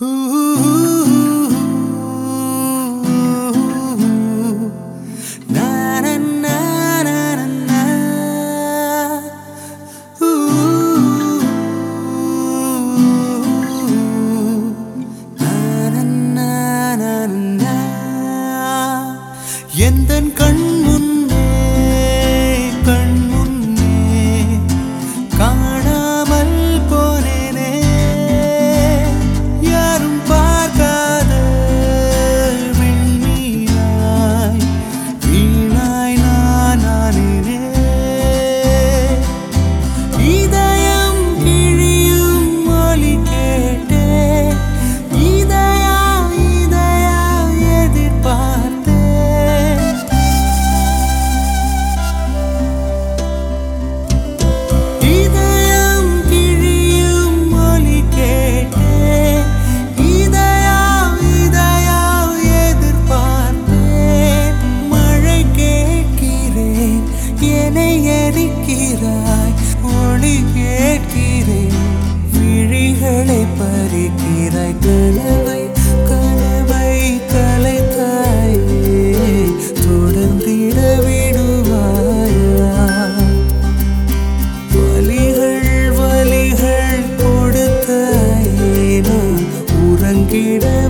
எந்தன் கண் முன்னே காணாமல் போனேனே. யாரும் பார்க்காத விண்மீனாய் வீணாய் நான் ஆனேனே. இதயம் கிழியும் ஒலி கேட்டே இதயா எதிர்பார்த்தே. ஒளி கேட்கிறேன் விழிகளை பறிக்கிறாய். கனவை கலைத்தாயே தொடர்ந்திட விடுவாயா? வலிகள் கொடுத்தாயே நான் உறங்கிட